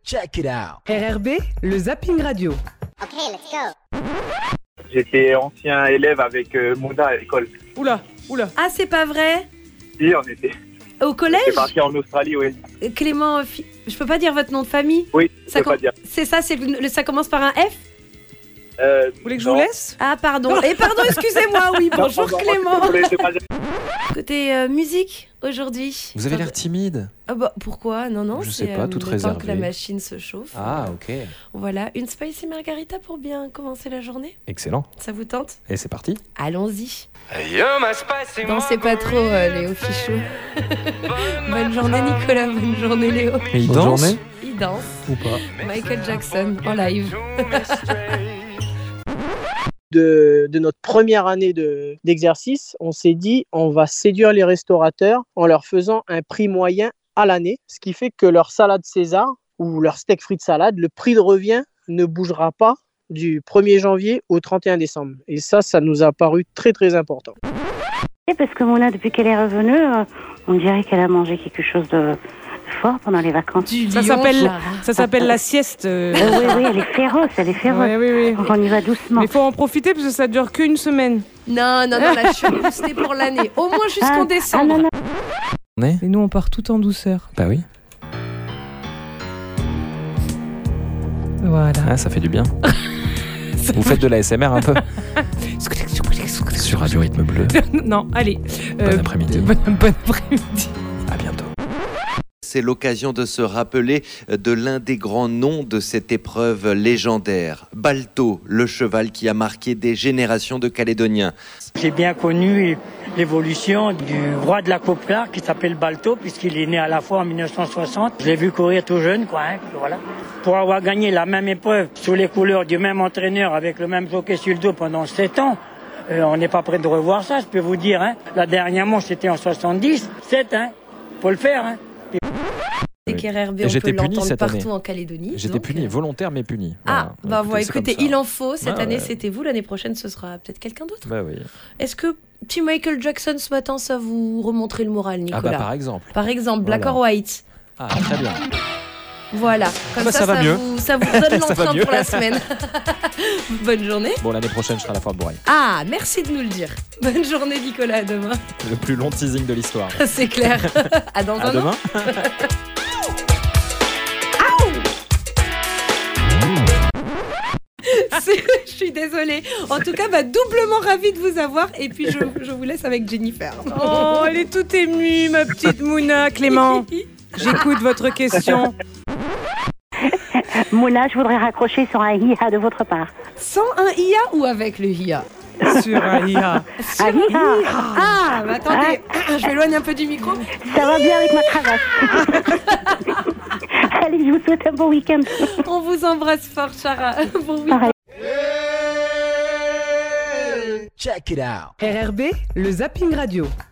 Check it out. RRB, le zapping radio. Ok, let's go. J'étais ancien élève avec Mouna à l'école. Oula. Ah, c'est pas vrai? Si, on était Au collège? parti en Australie, oui. Clément, je peux pas dire votre nom de famille? Oui, Ça je peux pas dire. C'est ça, ça commence par un F? Vous voulez que je vous laisse? Ah, pardon. Pardon, excusez-moi, oui, bonjour Non, Clément. c'est pas dire. Côté musique, aujourd'hui. Vous avez l'air timide. Ah bah, pourquoi? Non, Je c'est sais pas, toute le temps réservée. que la machine se chauffe. Ah, ok. Voilà, une spicy margarita pour bien commencer la journée. Excellent. Ça vous tente? Et c'est parti. Allons-y. Dansez pas trop, Léo Fichou. Bonne journée Nicolas, bonne journée Léo. Mais il Bonne danse journée. Il danse. ou pas? Michael Jackson en live. De notre première année d'exercice, on s'est dit on va séduire les restaurateurs en leur faisant un prix moyen à l'année, ce qui fait que leur salade César ou leur steak frites salade, le prix de revient ne bougera pas du 1er janvier au 31 décembre. Et ça nous a paru très très important. Parce que Mona, depuis qu'elle est revenue, on dirait qu'elle a mangé quelque chose de fort pendant les vacances. Ça s'appelle la sieste. Oui, elle est féroce, Oui. Donc on y va doucement. Mais il faut en profiter parce que ça dure qu'une semaine. Non, là je suis boostée pour l'année. Au moins jusqu'en décembre. Non. Et nous on part tout en douceur. Bah oui. Voilà. Ah, ça fait du bien. Vous faites de la SMR un peu sur Radio Rythme Bleu. Non, allez. Bon après-midi. Bon après-midi. À bientôt. C'est l'occasion de se rappeler de l'un des grands noms de cette épreuve légendaire, Balto, le cheval qui a marqué des générations de Calédoniens. J'ai bien connu l'évolution du roi de la Copla qui s'appelle Balto puisqu'il est né à la fois en 1960. Je l'ai vu courir tout jeune, voilà. Pour avoir gagné la même épreuve sous les couleurs du même entraîneur avec le même jockey sur le dos pendant 7 ans, on n'est pas prêt de revoir ça, je peux vous dire. La dernière manche c'était en 70, 7, faut le faire. Et qu'RRB, Et on j'étais peut puni l'entendre cette partout année. en Calédonie. J'étais donc, puni, volontaire mais puni. Ah, Voilà. écoutez, c'est comme il ça. en faut. Cette Ah, année, ouais. c'était vous. L'année prochaine, ce sera peut-être quelqu'un d'autre. Bah oui. Est-ce que petit Michael Jackson ce matin, ça vous remonterait le moral, Nicolas? Ah bah par exemple. Par exemple, Black Voilà. or White. Ah, très bien. Voilà. Comme bah, ça va mieux. Ça vous donne Ça va l'entrain mieux. pour la semaine. Bonne journée. Bon, l'année prochaine, je serai à la Fort Bouraille. Ah, merci de nous le dire. Bonne journée, Nicolas. À demain. Le plus long teasing de l'histoire. C'est clair. À dans À un an. demain. Je suis désolée. En tout cas, doublement ravie de vous avoir. Et puis, je vous laisse avec Jennifer. Oh, elle est toute émue, ma petite Mouna. Clément, j'écoute votre question. Mona, je voudrais raccrocher sur un hi-ha de votre part. Sans un IA ou avec le IA? Sur Aïa. Un hi-ha. Ah, mais attendez, je m'éloigne un peu du micro. Ça va bien avec ma cravache. Allez, je vous souhaite un bon week-end. On vous embrasse fort, Chara. Bon week-end. Pareil. Check it out. RRB, le zapping radio.